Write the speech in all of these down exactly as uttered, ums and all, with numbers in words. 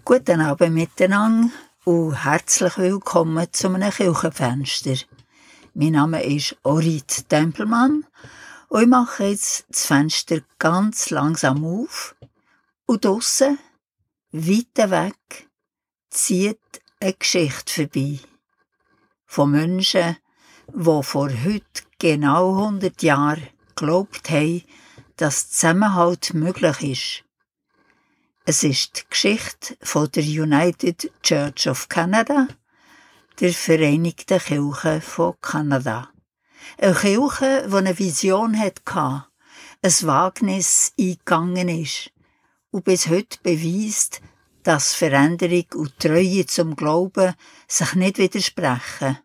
Guten Abend miteinander und herzlich willkommen zu einem Kirchenfenster. Mein Name ist Orit Tempelmann und ich mache jetzt das Fenster ganz langsam auf und draussen, weit weg, zieht eine Geschichte vorbei. Von Menschen, die vor heute genau hundert Jahren geglaubt haben, dass Zusammenhalt möglich ist. Es ist die Geschichte von der United Church of Canada, der Vereinigten Kirche von Kanada. Eine Kirche, die eine Vision hatte, ein Wagnis eingegangen ist und bis heute beweist, dass Veränderung und Treue zum Glauben sich nicht widersprechen.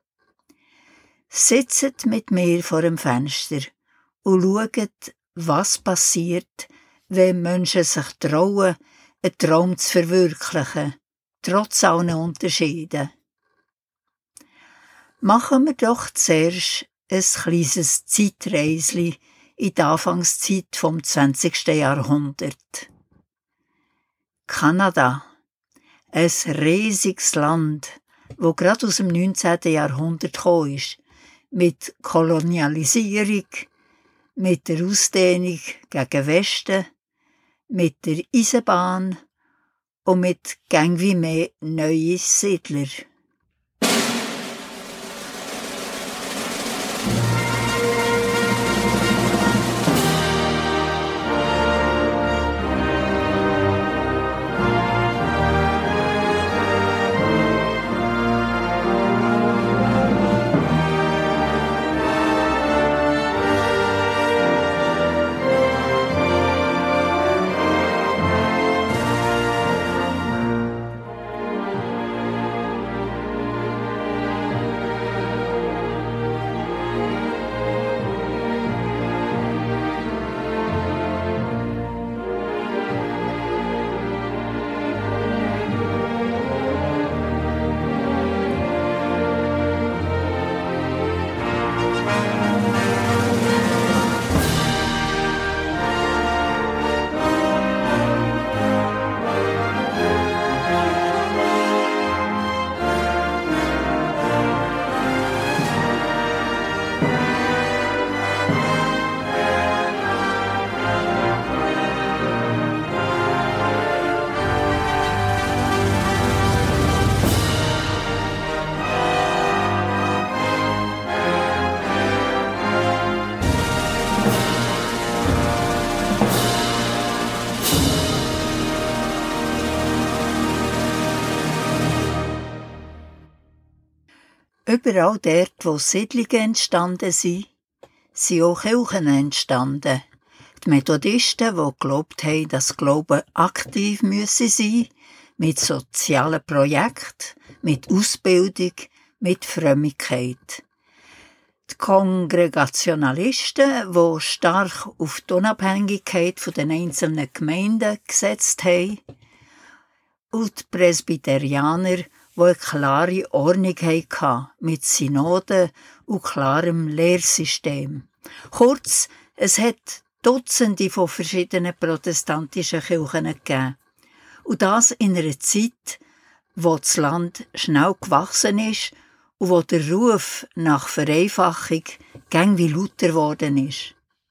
Sitzt mit mir vor dem Fenster und schaut, was passiert, wenn Menschen sich trauen, einen Traum zu verwirklichen, trotz allen Unterschieden. Machen wir doch zuerst ein kleines Zeitreisli in die Anfangszeit vom zwanzigsten Jahrhundert. Kanada, ein riesiges Land, wo gerade aus dem neunzehnten Jahrhundert gekommen ist, mit Kolonialisierung, mit der Ausdehnung gegen Westen, mit der Eisenbahn und mit gang wie mehr neuen Siedler. Überall dort, wo Siedlungen entstanden sind, sind auch Kirchen entstanden. Die Methodisten, die geglaubt haben, dass Glauben aktiv müsse sein, mit sozialen Projekten, mit Ausbildung, mit Frömmigkeit. Die Kongregationalisten, die stark auf die Unabhängigkeit der einzelnen Gemeinden gesetzt haben, und die Presbyterianer, die eine klare Ordnung hatten, mit Synoden und klarem Lehrsystem. Kurz, es hat Dutzende von verschiedenen protestantischen Kirchen gegeben. Und das in einer Zeit, wo das Land schnell gewachsen ist und wo der Ruf nach Vereinfachung gang wie lauter geworden ist.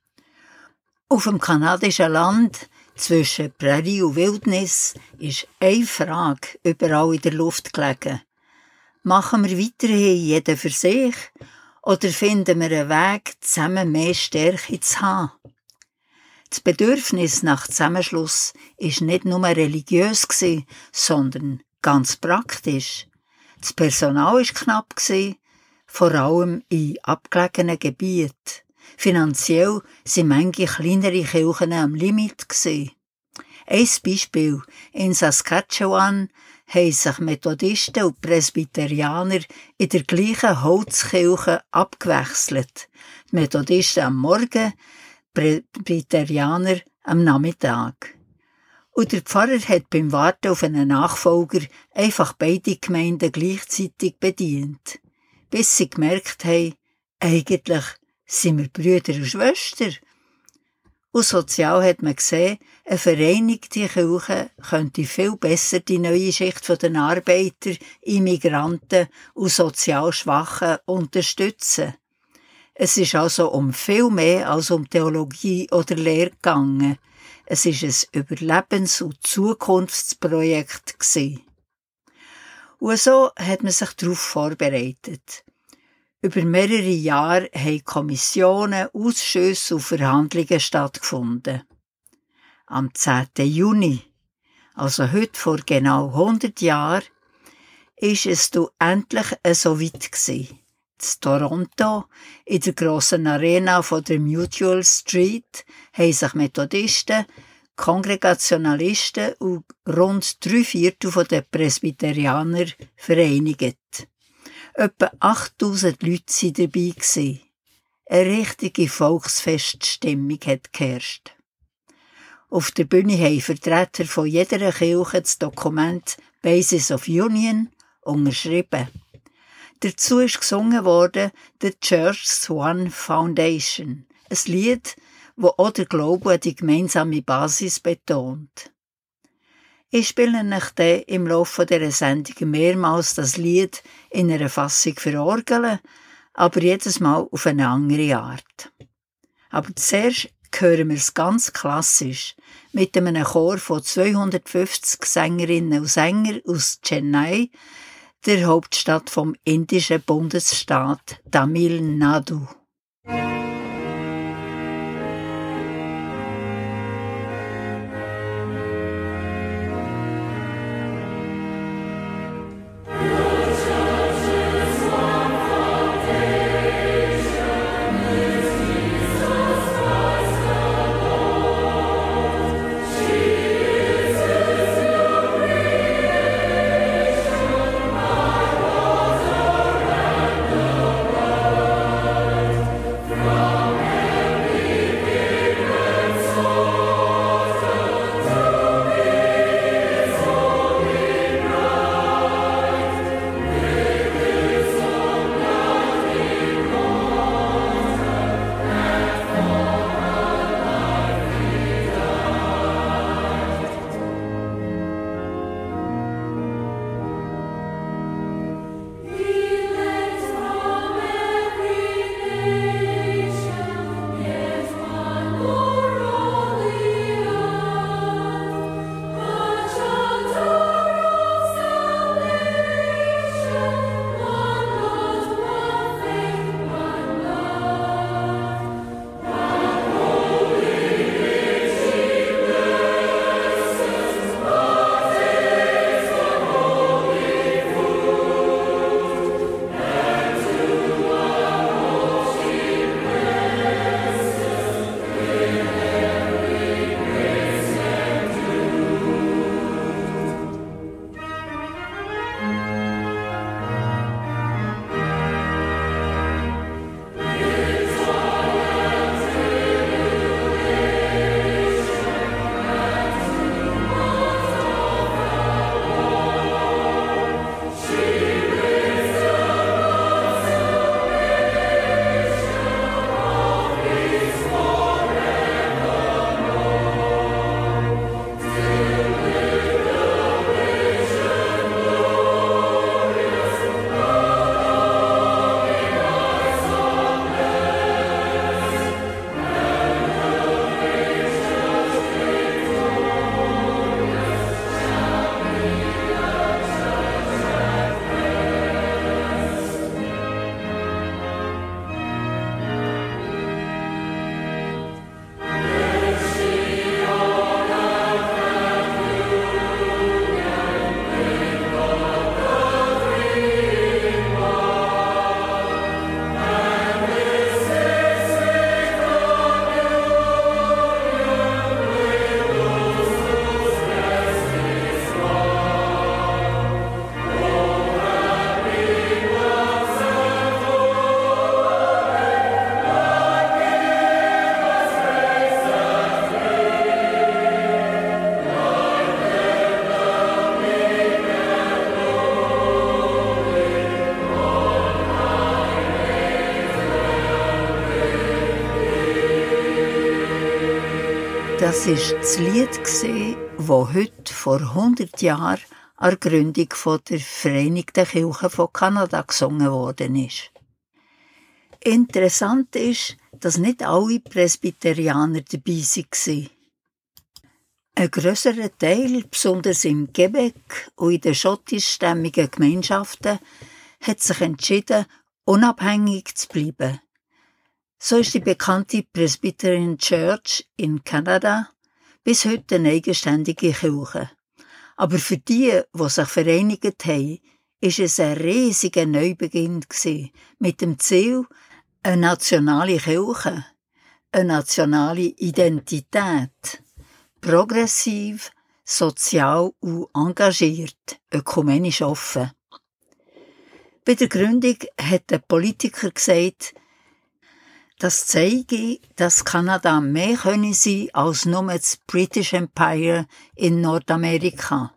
Auf dem kanadischen Land zwischen Prärie und Wildnis ist eine Frage überall in der Luft gelegen. Machen wir weiterhin jeder für sich oder finden wir einen Weg, zusammen mehr Stärke zu haben? Das Bedürfnis nach Zusammenschluss war nicht nur religiös, sondern ganz praktisch. Das Personal war knapp, vor allem in abgelegenen Gebieten. Finanziell waren manche kleinere Kirchen am Limit. Ein Beispiel: in Saskatchewan haben sich Methodisten und Presbyterianer in der gleichen Holzkirche abgewechselt. Die Methodisten am Morgen, die Presbyterianer am Nachmittag. Und der Pfarrer hat beim Warten auf einen Nachfolger einfach beide Gemeinden gleichzeitig bedient, bis sie gemerkt haben, eigentlich sind wir Brüder und Schwestern. Und sozial hat man gesehen, Eine vereinigte Kirche könnte viel besser die neue Schicht der Arbeiter, Immigranten und sozial Schwachen unterstützen. Es ist also um viel mehr als um Theologie oder Lehre gegangen. Es ist ein Überlebens- und Zukunftsprojekt gewesen. Und so hat man sich darauf vorbereitet. Über mehrere Jahre haben Kommissionen, Ausschüsse und Verhandlungen stattgefunden. Am zehnten Juni, also heute vor genau hundert Jahren, ist es dann endlich so weit gewesen. In Toronto, in der grossen Arena von der Mutual Street, haben sich Methodisten, Kongregationalisten und rund drei Viertel der Presbyterianer vereinigt. Etwa achttausend Leute waren dabei. Eine richtige Volksfeststimmung hat geherrscht. Auf der Bühne haben Vertreter von jeder Kirche das Dokument Basis of Union unterschrieben. Dazu ist gesungen worden «The Church's One Foundation», ein Lied, das auch der Glaube an die gemeinsame Basis betont. Ich spiele euch dann im Laufe dieser Sendung mehrmals das Lied in einer Fassung für Orgeln, aber jedes Mal auf eine andere Art. Aber zuerst hören wir es ganz klassisch mit einem Chor von zweihundertfünfzig Sängerinnen und Sängern aus Chennai, der Hauptstadt vom indischen Bundesstaat Tamil Nadu. Right. Das war das Lied, das heute vor hundert Jahren an der Gründung der Vereinigten Kirche von Kanada gesungen worden ist. Interessant ist, dass nicht alle Presbyterianer dabei waren. Ein grösserer Teil, besonders im Quebec und in den schottischstämmigen Gemeinschaften, hat sich entschieden, unabhängig zu bleiben. So ist die bekannte Presbyterian Church in Kanada bis heute eine eigenständige Kirche. Aber für die, die sich vereinigt haben, war es ein riesiger Neubeginn mit dem Ziel, eine nationale Kirche, eine nationale Identität, progressiv, sozial und engagiert, ökumenisch offen. Bei der Gründung hat der Politiker gesagt, das zeige, dass Kanada mehr könne sein als nur das British Empire in Nordamerika.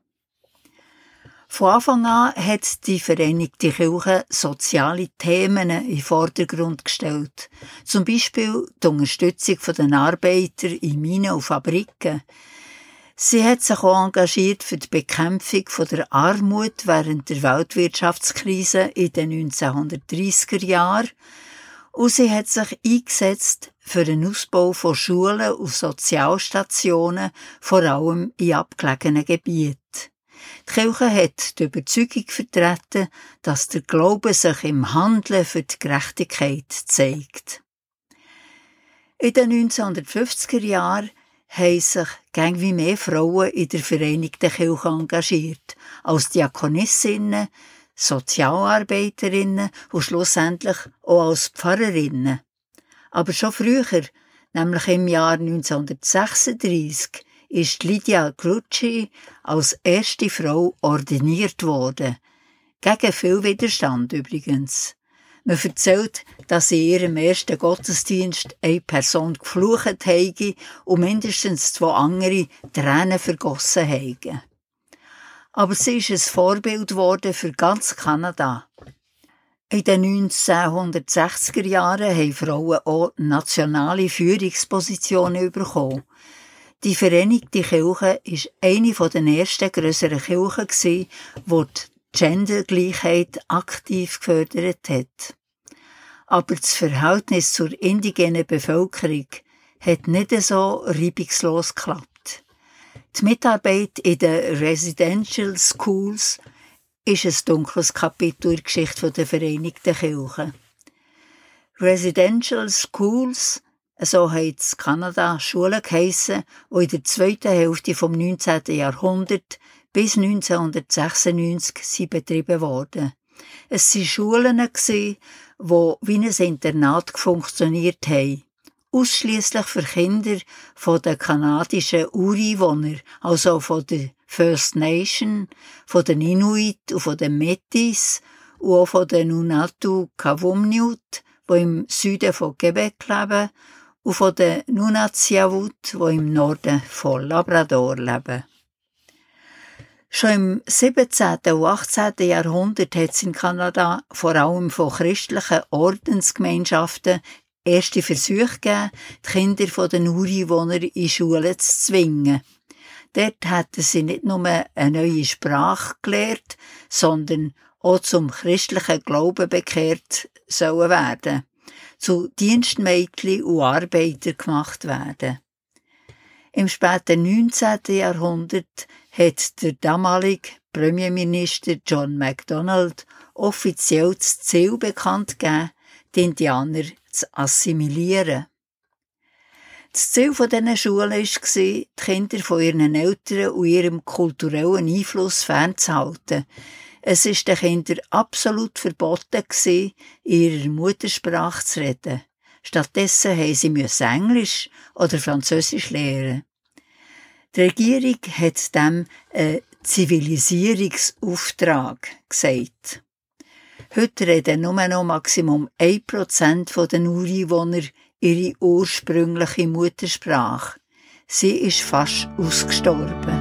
Von Anfang an hat die Vereinigte Kirche soziale Themen in den Vordergrund gestellt. Zum Beispiel die Unterstützung der Arbeiter in Minen und Fabriken. Sie hat sich auch engagiert für die Bekämpfung der Armut während der Weltwirtschaftskrise in den neunzehnhundertdreissiger Jahren und sie hat sich eingesetzt für den Ausbau von Schulen und Sozialstationen, vor allem in abgelegenen Gebieten. Die Kirche hat die Überzeugung vertreten, dass der Glaube sich im Handeln für die Gerechtigkeit zeigt. In den neunzehnhundertfünfziger Jahren haben sich gäng wie mehr Frauen in der Vereinigten Kirche engagiert, als Diakonissinnen, Sozialarbeiterinnen und schlussendlich auch als Pfarrerinnen. Aber schon früher, nämlich im Jahr neunzehnhundertsechsunddreissig, ist Lydia Grucci als erste Frau ordiniert worden. Gegen viel Widerstand übrigens. Man erzählt, dass in ihrem ersten Gottesdienst eine Person geflucht habe und mindestens zwei andere Tränen vergossen haben. Aber sie ist ein Vorbild geworden für ganz Kanada. In den neunzehnhundertsechziger Jahren haben Frauen auch nationale Führungspositionen bekommen. Die Vereinigte Kirche war eine der ersten grösseren Kirchen, die die Gendergleichheit aktiv gefördert hat. Aber das Verhältnis zur indigenen Bevölkerung hat nicht so reibungslos geklappt. Die Mitarbeit in den Residential Schools ist ein dunkles Kapitel in der Geschichte der Vereinigten Kirche. Residential Schools, so haben in Kanada Schulen geheissen, die in der zweiten Hälfte des neunzehnten Jahrhunderts bis neunzehnhundertsechsundneunzig betrieben wurden. Es waren Schulen, die wie ein Internat funktioniert haben. Ausschliesslich für Kinder von den kanadischen Ureinwohnern, also von der First Nation, von den Inuit und von den Métis und auch von den Nunatu-Kawumniut, die im Süden von Quebec leben, und von den Nunatsiavut, die im Norden von Labrador leben. Schon im siebzehnten und achtzehnten Jahrhundert hat es in Kanada vor allem von christlichen Ordensgemeinschaften erste Versuche gegeben, die Kinder der Ureinwohner in Schulen zu zwingen. Dort hätten sie nicht nur eine neue Sprache gelernt, sondern auch zum christlichen Glauben bekehrt sollen werden, zu Dienstmädchen und Arbeiter gemacht werden. Im späten neunzehnten Jahrhundert hat der damalige Premierminister John Macdonald offiziell das Ziel bekannt gegeben, die Indianer zu assimilieren. Das Ziel dieser Schule war, die Kinder von ihren Eltern und ihrem kulturellen Einfluss fernzuhalten. Es war den Kindern absolut verboten, in ihrer Muttersprache zu reden. Stattdessen mussten sie Englisch oder Französisch lernen. Die Regierung hat dem einen Zivilisierungsauftrag gesagt. Heute reden nur noch Maximum ein Prozent der Ureinwohner ihre ursprüngliche Muttersprache. Sie ist fast ausgestorben.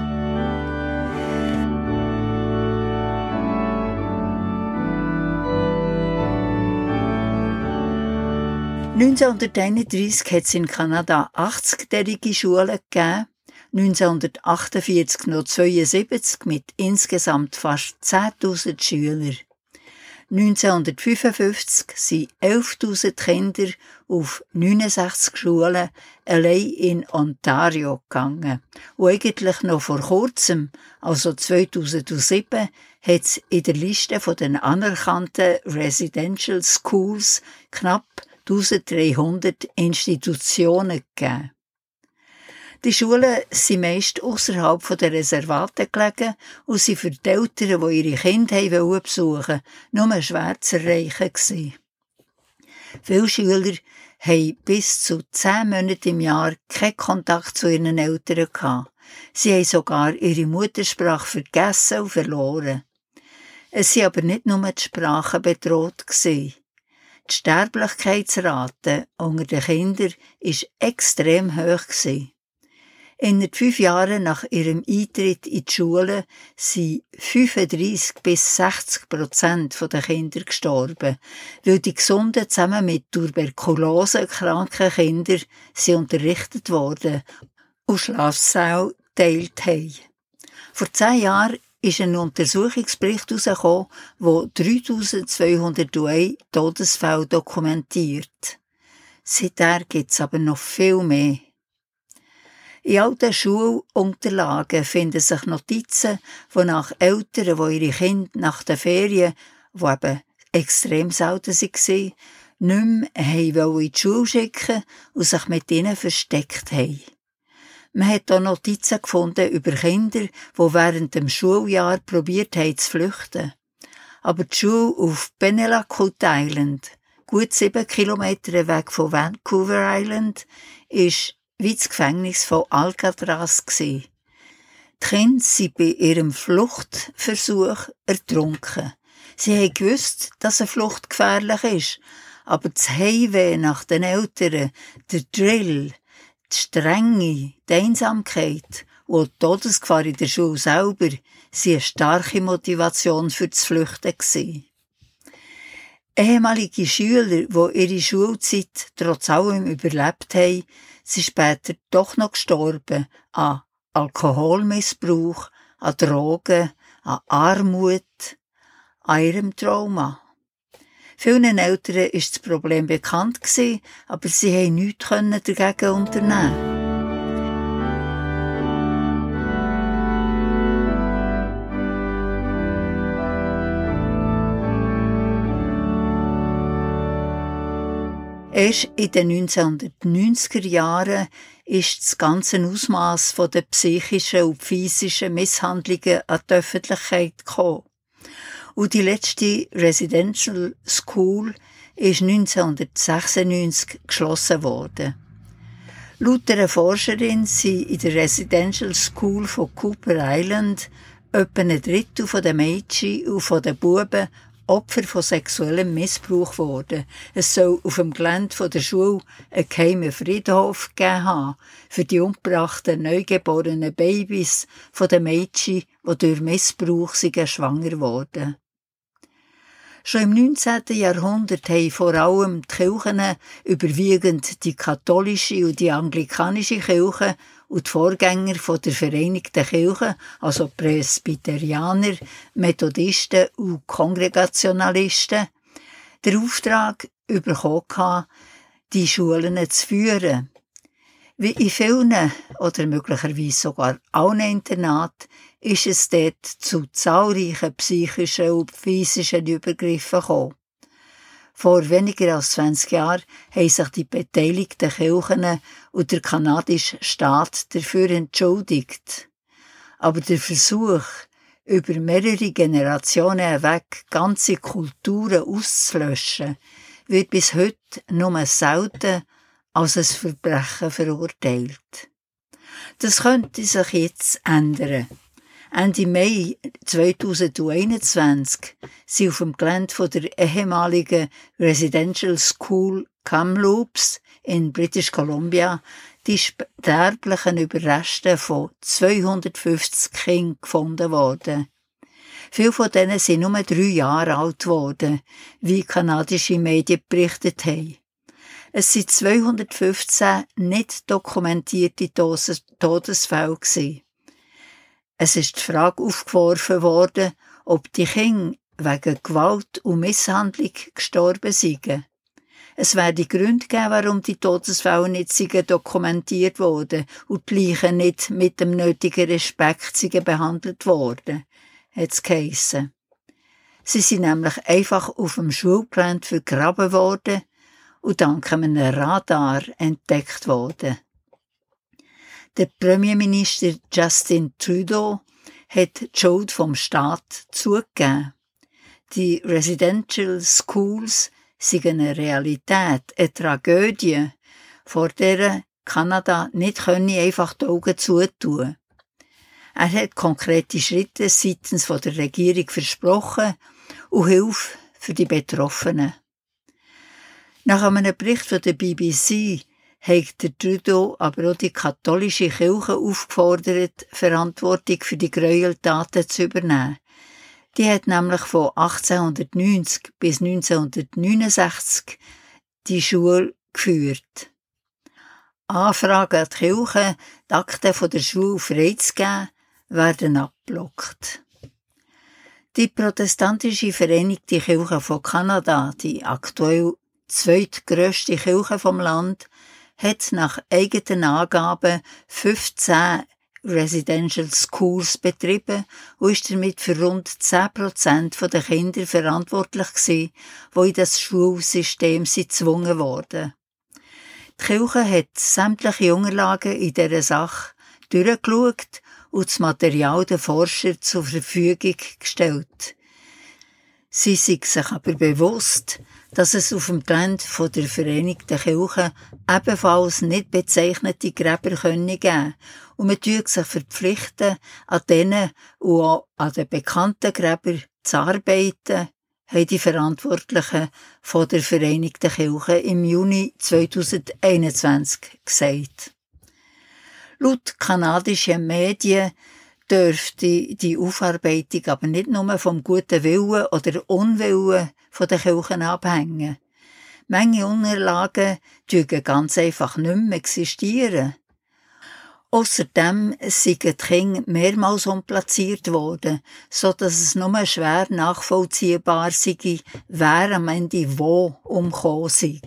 neunzehnhunderteinunddreissig hat es in Kanada achtzig-derige Schulen gegeben, neunzehnhundertachtundvierzig noch zweiundsiebzig mit insgesamt fast zehntausend Schülern. neunzehnhundertfünfundfünfzig sind elftausend Kinder auf neunundsechzig Schulen allein in Ontario gegangen. Und eigentlich noch vor kurzem, also zweitausendsieben, hat es in der Liste der anerkannten Residential Schools knapp eintausenddreihundert Institutionen gegeben. Die Schulen sind meist ausserhalb der Reservate gelegen und sind für die Eltern, die ihre Kinder besuchen wollten, nur schwer zu erreichen gewesen. Viele Schüler haben bis zu zehn Monate im Jahr keinen Kontakt zu ihren Eltern gehabt. Sie haben sogar ihre Muttersprache vergessen und verloren. Es sind aber nicht nur die Sprachen bedroht gewesen. Die Sterblichkeitsrate unter den Kindern war extrem hoch gewesen. In fünf Jahren nach ihrem Eintritt in die Schule sind fünfunddreissig bis sechzig Prozent der Kinder gestorben, weil die Gesunden zusammen mit Tuberkulose kranken Kindern sind unterrichtet worden und Schlafsäle geteilt haben. Vor zehn Jahren ist ein Untersuchungsbericht herausgekommen, der dreitausendzweihunderteins Todesfälle dokumentiert. Seither gibt es aber noch viel mehr. In alten Schulunterlagen finden sich Notizen, wonach Eltern, die ihre Kinder nach den Ferien, die eben extrem selten waren, nicht mehr in die Schule schicken und sich mit ihnen versteckt haben. Man hat auch Notizen gefunden über Kinder, die während dem Schuljahr probiert haben zu flüchten. Aber die Schule auf Penelakut Island, gut sieben Kilometer weg von Vancouver Island, ist wie das Gefängnis von Alcatraz gsi. Die Kinder sind bei ihrem Fluchtversuch ertrunken. Sie haben gewusst, dass eine Flucht gefährlich ist, aber das Heimweh nach den Eltern, der Drill, die Strenge, die Einsamkeit und die Todesgefahr in der Schule selber sind eine starke Motivation für das Flüchten gewesen. Ehemalige Schüler, die ihre Schulzeit trotz allem überlebt haben, sind später doch noch gestorben an Alkoholmissbrauch, an Drogen, an Armut, an ihrem Trauma. Vielen Eltern ist das Problem bekannt gewesen, aber sie haben nichts dagegen unternehmen. Erst in den neunzehnhundertneunziger Jahren ist das ganze Ausmaß der psychischen und physischen Misshandlungen an die Öffentlichkeit gekommen. Und die letzte Residential School ist neunzehnhundertsechsundneunzig geschlossen worden. Laut einer Forscherin sind in der Residential School von Cooper Island etwa ein Drittel der Mädchen und der Buben Opfer von sexuellem Missbrauch geworden. Es soll auf dem Gelände der Schule einen geheimen Friedhof gegeben haben für die umgebrachten neugeborenen Babys von den Mädchen, die durch Missbrauch schwanger wurden. Schon im neunzehnten Jahrhundert haben vor allem die Kirchen, überwiegend die katholische und die anglikanische Kirche und die Vorgänger von der Vereinigten Kirche, also Presbyterianer, Methodisten und Kongregationalisten, den Auftrag bekommen, die Schulen zu führen. Wie in vielen oder möglicherweise sogar allen Internaten ist es dort zu zahlreichen psychischen und physischen Übergriffen gekommen. Vor weniger als zwanzig Jahren haben sich die beteiligten Kirchen und der kanadische Staat dafür entschuldigt. Aber der Versuch, über mehrere Generationen hinweg ganze Kulturen auszulöschen, wird bis heute nur selten als ein Verbrechen verurteilt. Das könnte sich jetzt ändern. Ende Mai zweitausendeinundzwanzig sind auf dem Gelände der ehemaligen Residential School Kamloops in British Columbia die sterblichen Überreste von zweihundertfünfzig Kindern gefunden worden. Viele von denen sind nur drei Jahre alt geworden, wie kanadische Medien berichtet haben. Es waren zweihundertfünfzehn nicht dokumentierte Todesfälle. Es ist die Frage aufgeworfen worden, ob die Kinder wegen Gewalt und Misshandlung gestorben seien. Es werde Gründe geben, warum die Todesfälle nicht dokumentiert wurden und die Leichen nicht mit dem nötigen Respekt behandelt wurden, hat es geheissen. Sie sind nämlich einfach auf dem Schulgelände vergraben worden und dank einem Radar entdeckt worden. Der Premierminister Justin Trudeau hat die Schuld vom Staat zugegeben. Die Residential Schools sind eine Realität, eine Tragödie, vor der Kanada nicht einfach die Augen zutun. Er hat konkrete Schritte seitens der Regierung versprochen und Hilfe für die Betroffenen. Nach einem Bericht von der B B C hat der Trudeau aber auch die katholische Kirche aufgefordert, Verantwortung für die Gräueltaten zu übernehmen. Die hat nämlich von achtzehnhundertneunzig bis neunzehnhundertneunundsechzig die Schule geführt. Anfragen an die Kirche, die Akten von der Schule freizugeben, werden abgeblockt. Die protestantische Vereinigte Kirche von Kanada, die aktuell zweitgrösste Kirche vom Land, hat nach eigenen Angaben fünfzehn Residential Schools betrieben und ist damit für rund zehn Prozent der Kinder verantwortlich gewesen, die in das Schulsystem gezwungen wurden. Die Kirche hat sämtliche Unterlagen in dieser Sache durchgeschaut und das Material der Forscher zur Verfügung gestellt. Sie sind sich aber bewusst, dass es auf dem Gelände der Vereinigten Kirche ebenfalls nicht bezeichnete Gräber geben können und man tut sich verpflichten, an denen und auch an den bekannten Gräbern zu arbeiten, haben die Verantwortlichen von der Vereinigten Kirche im Juni zweitausendeinundzwanzig gesagt. Laut kanadischen Medien dürfte die Aufarbeitung aber nicht nur vom guten Willen oder Unwillen der Kirchen abhängen. Manche Unterlagen dürfen ganz einfach nicht mehr existieren. Ausserdem sind die Kinder mehrmals umplatziert worden, so dass es nur schwer nachvollziehbar sei, wer am Ende wo umgekommen sei.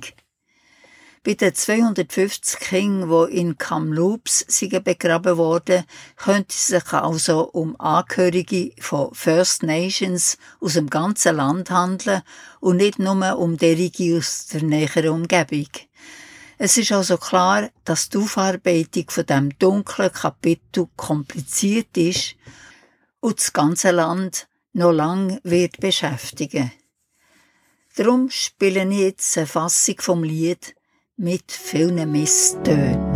Bei den zweihundertfünfzig Kindern, die in Kamloops begraben wurden, könnte es sich also um Angehörige von First Nations aus dem ganzen Land handeln und nicht nur um derige aus der näheren Umgebung. Es ist also klar, dass die Aufarbeitung von diesem dunklen Kapitel kompliziert ist und das ganze Land noch lange wird beschäftigen. Darum spiele ich jetzt eine Fassung vom Lied mit vielen Misstönen.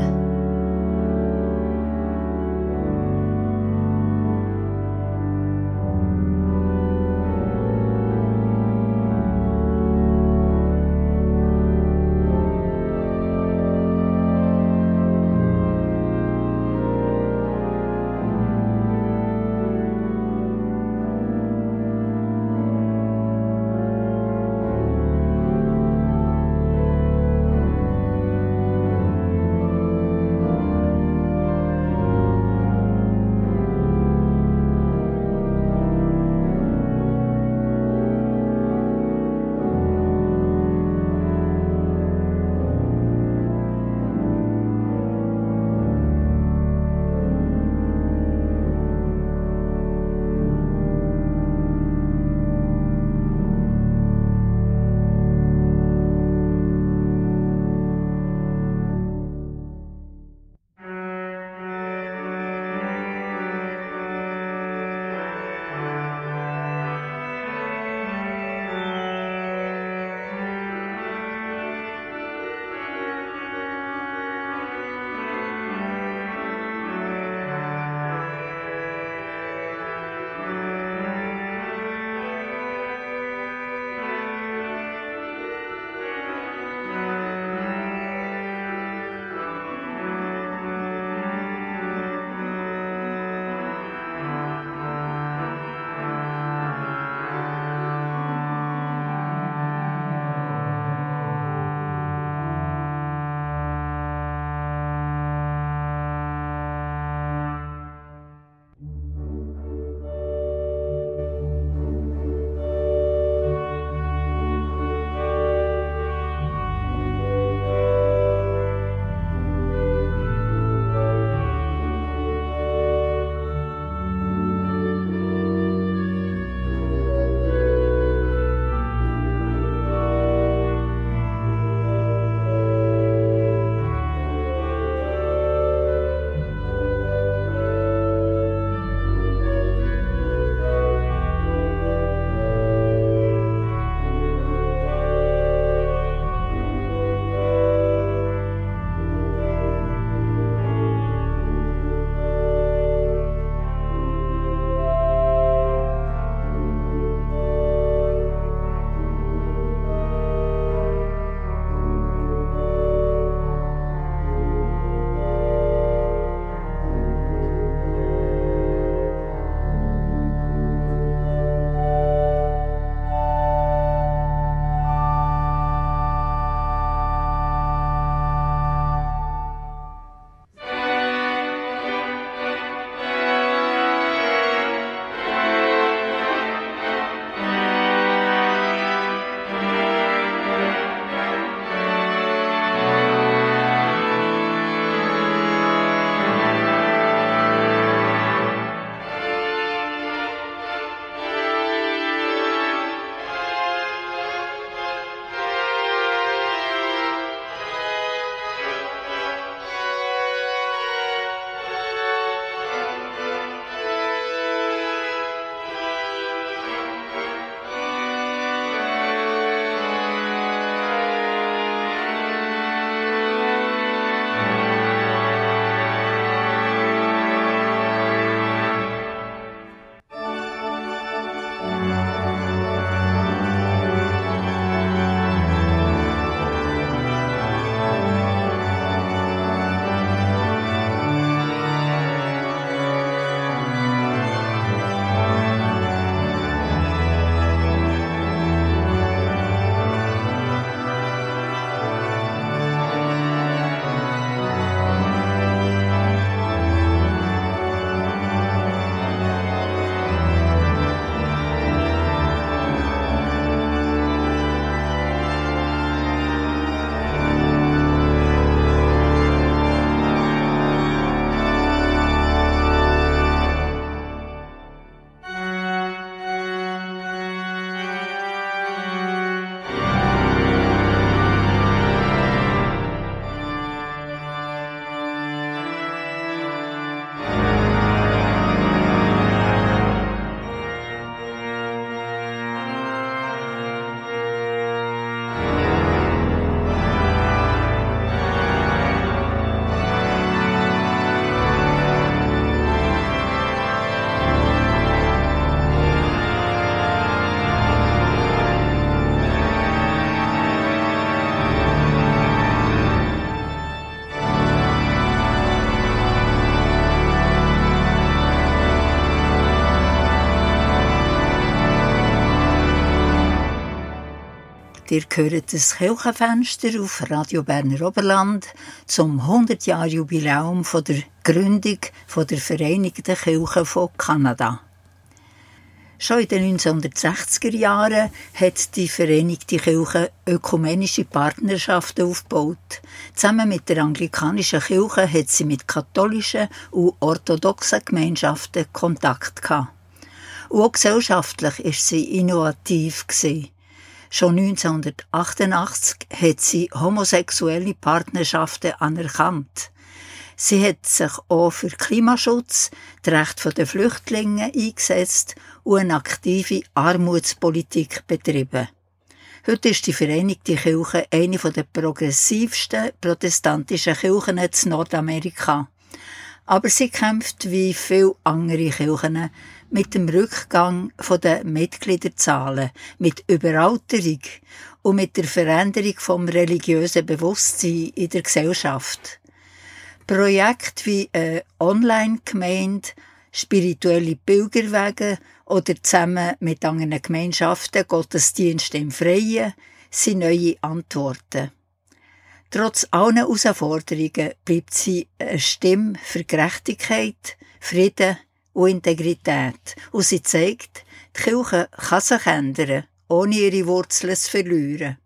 Ihr hört das Kirchenfenster auf Radio Berner Oberland zum hundert-Jahr-Jubiläum der Gründung der Vereinigten Kirchen von Kanada. Schon in den neunzehnhundertsechziger Jahren hat die Vereinigte Kirche ökumenische Partnerschaften aufgebaut. Zusammen mit der anglikanischen Kirche hat sie mit katholischen und orthodoxen Gemeinschaften Kontakt gehabt. Und auch gesellschaftlich war sie innovativ. Schon neunzehnhundertachtundachtzig hat sie homosexuelle Partnerschaften anerkannt. Sie hat sich auch für Klimaschutz, die Rechte der Flüchtlinge eingesetzt und eine aktive Armutspolitik betrieben. Heute ist die Vereinigte Kirche eine der progressivsten protestantischen Kirchen in Nordamerika. Aber sie kämpft wie viele andere Kirchen mit dem Rückgang der Mitgliederzahlen, mit Überalterung und mit der Veränderung vom religiösen Bewusstsein in der Gesellschaft. Projekte wie eine Online-Gemeinde, spirituelle Pilgerwege oder zusammen mit anderen Gemeinschaften Gottesdienste im Freien sind neue Antworten. Trotz allen Herausforderungen bleibt sie eine Stimme für Gerechtigkeit, Frieden und Integrität. Und sie zeigt, die Kirche kann sich ändern, ohne ihre Wurzeln zu verlieren.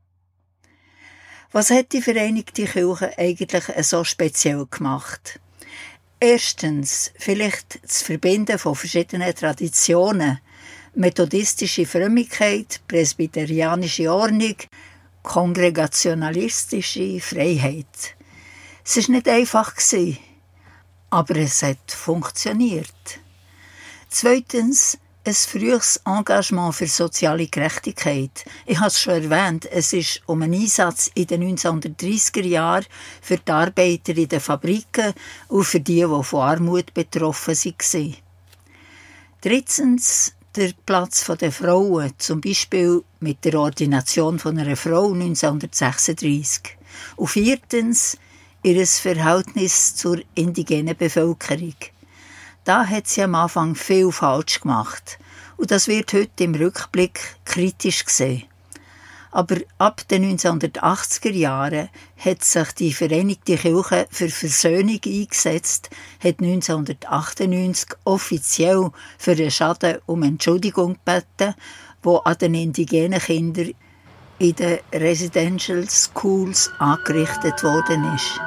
Was hat die Vereinigte Kirche eigentlich so speziell gemacht? Erstens, vielleicht das Verbinden von verschiedenen Traditionen, methodistische Frömmigkeit, presbyterianische Ordnung, kongregationalistische Freiheit. Es war nicht einfach, aber es hat funktioniert. Zweitens, ein frühes Engagement für soziale Gerechtigkeit. Ich habe es schon erwähnt, es ist um einen Einsatz in den neunzehnhundertdreissiger Jahren für die Arbeiter in den Fabriken und für die, die von Armut betroffen waren. Drittens, der Platz der Frauen, zum Beispiel mit der Ordination von einer Frau neunzehnhundertsechsunddreissig. Und viertens, ihr Verhältnis zur indigenen Bevölkerung. Da hat sie am Anfang viel falsch gemacht. Und das wird heute im Rückblick kritisch gesehen. Aber ab den neunzehnhundertachtziger Jahren hat sich die Vereinigte Kirche für Versöhnung eingesetzt, hat neunzehnhundertachtundneunzig offiziell für den Schaden um Entschuldigung gebeten, wo an den indigenen Kindern in den Residential Schools angerichtet worden ist.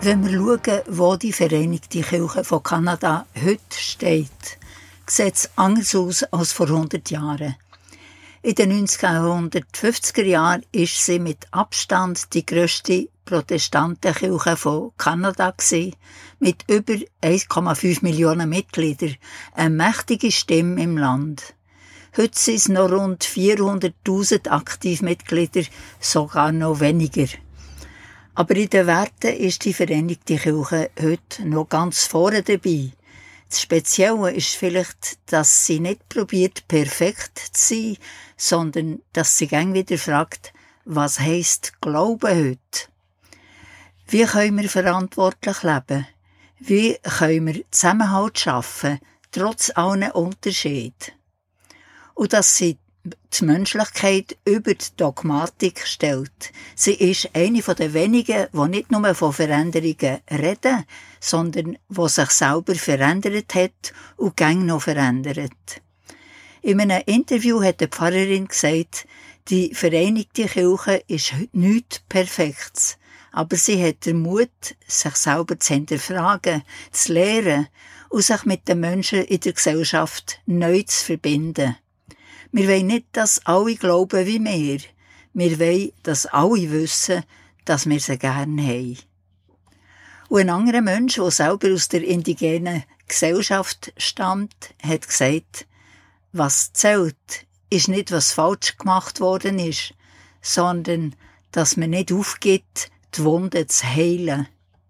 Wenn wir schauen, wo die Vereinigte Kirche von Kanada heute steht, sieht es anders aus als vor hundert Jahren. In den neunzehnhundertfünfziger Jahren ist sie mit Abstand die grösste Protestantenkirche von Kanada gewesen, mit über eins Komma fünf Millionen Mitgliedern, eine mächtige Stimme im Land. Heute sind es noch rund vierhunderttausend Aktivmitglieder, sogar noch weniger. Aber in den Werten ist die Vereinigte Kirche heute noch ganz vorne dabei. Das Spezielle ist vielleicht, dass sie nicht probiert, perfekt zu sein, sondern dass sie gern wieder fragt, was heisst Glauben heute? Wie können wir verantwortlich leben? Wie können wir Zusammenhalt schaffen, trotz allen Unterschieden? Und dass sie die Menschlichkeit über die Dogmatik stellt. Sie ist eine der wenigen, die nicht nur von Veränderungen reden, sondern die sich selber verändert hat und gäng noch verändert. In einem Interview hat die Pfarrerin gesagt, die Vereinigte Kirche ist nichts Perfektes, aber sie hat den Mut, sich selber zu hinterfragen, zu lehren und sich mit den Menschen in der Gesellschaft neu zu verbinden. Wir wollen nicht, dass alle glauben wie wir. Wir wollen, dass alle wissen, dass wir sie gerne haben. Und ein anderer Mensch, der selber aus der indigenen Gesellschaft stammt, hat gesagt, was zählt, ist nicht, was falsch gemacht worden ist, sondern, dass man nicht aufgibt, die Wunden zu heilen.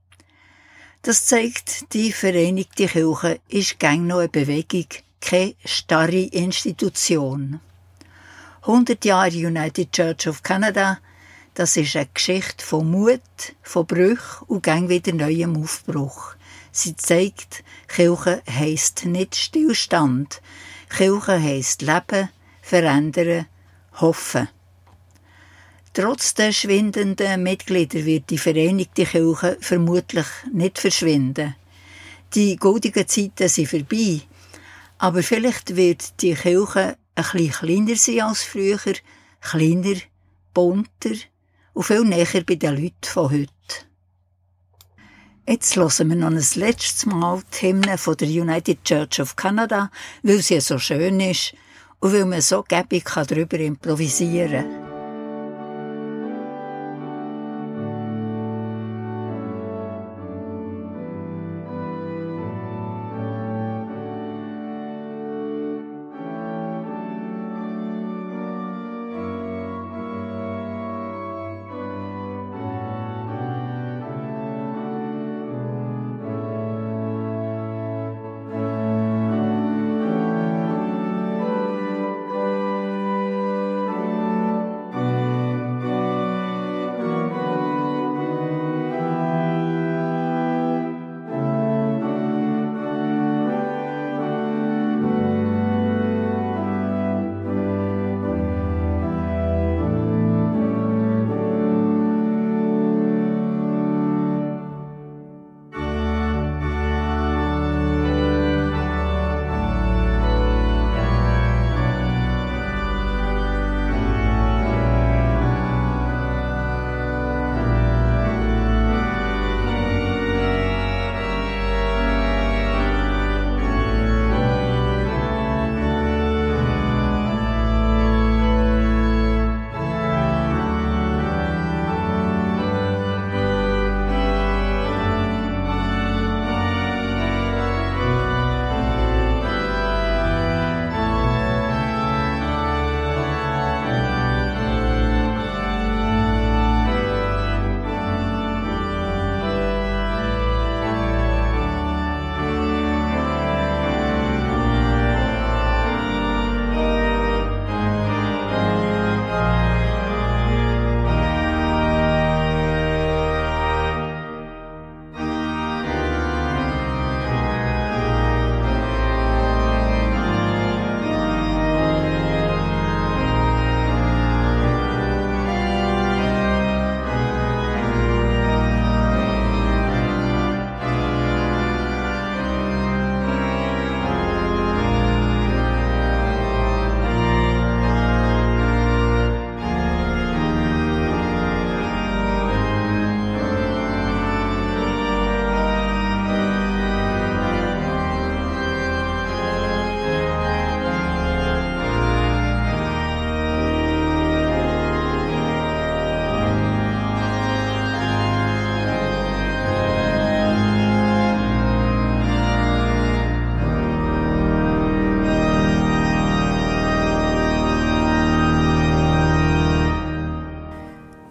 Das zeigt, die Vereinigte Kirche ist gäng noch eine Bewegung, keine starre Institution. hundert Jahre United Church of Canada, das ist eine Geschichte von Mut, von Brüchen und gäng wieder neuem Aufbruch. Sie zeigt, Kirche heisst nicht Stillstand. Kirche heisst Leben, Verändern, Hoffen. Trotz der schwindenden Mitglieder wird die Vereinigte Kirche vermutlich nicht verschwinden. Die goldenen Zeiten sind vorbei. Aber vielleicht wird die Kirche ein bisschen kleiner sein als früher, kleiner, bunter und viel näher bei den Leuten von heute. Jetzt hören wir noch ein letztes Mal die Hymne von der United Church of Canada, weil sie so schön ist und weil man so gäbig darüber improvisieren kann.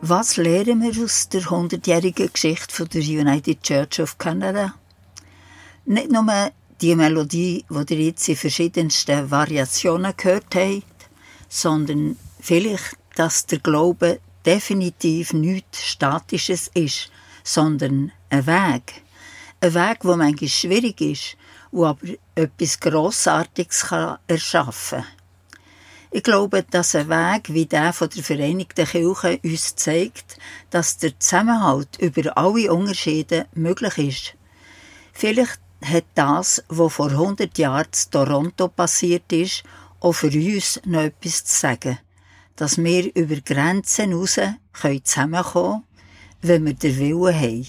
Was lernen wir aus der hundertjährigen Geschichte der United Church of Canada? Nicht nur die Melodie, die ihr jetzt in verschiedensten Variationen gehört habt, sondern vielleicht, dass der Glaube definitiv nichts Statisches ist, sondern ein Weg. Ein Weg, der manchmal schwierig ist, der aber etwas Grossartiges erschaffen kann. Ich glaube, dass ein Weg wie der von der Vereinigten Kirche uns zeigt, dass der Zusammenhalt über alle Unterschiede möglich ist. Vielleicht hat das, was vor hundert Jahren in Toronto passiert ist, auch für uns noch etwas zu sagen. Dass wir über Grenzen hinaus zusammenkommen können, wenn wir den Willen haben.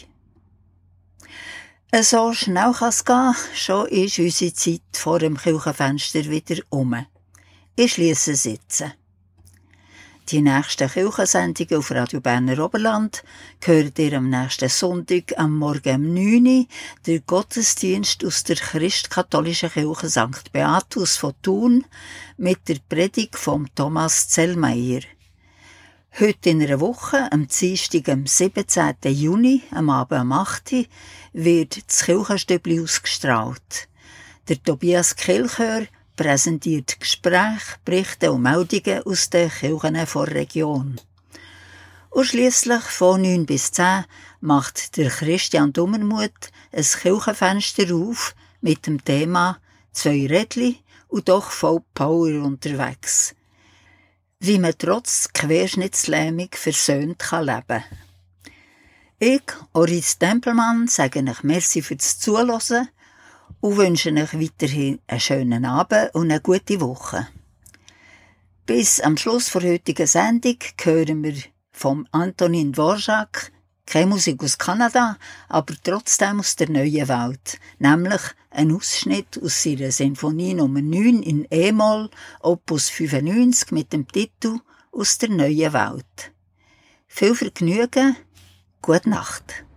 So schnell kann es gehen, schon ist unsere Zeit vor dem Kirchenfenster wieder um. Ich schliesse es jetzt. Die nächsten Kirchensendungen auf Radio Berner Oberland hört ihr am nächsten Sonntag am Morgen um neun Uhr der Gottesdienst aus der christkatholischen Kirche Sankt Beatus von Thun mit der Predigt von Thomas Zellmeyer. Heute in einer Woche, am Dienstag, am siebzehnten Juni, am Abend um acht Uhr, wird das Kirchenstübli ausgestrahlt. Der Tobias Kilchör präsentiert Gespräche, Berichte und Meldungen aus den Kirchen der Region. Und schliesslich von neun bis zehn macht der Christian Dummermuth ein Kirchenfenster auf mit dem Thema «Zwei Rädli und doch voll Power unterwegs». Wie man trotz Querschnittslähmung versöhnt kann leben. Ich, Oris Tempelmann, sage euch merci fürs Zuhören und wünsche euch weiterhin einen schönen Abend und eine gute Woche. Bis am Schluss der heutigen Sendung hören wir vom Antonin Dvorak, keine Musik aus Kanada, aber trotzdem aus der neuen Welt, nämlich ein Ausschnitt aus ihrer Sinfonie Nummer neun in E-Moll, Opus fünfundneunzig mit dem Titel «Aus der neuen Welt». Viel Vergnügen, gute Nacht.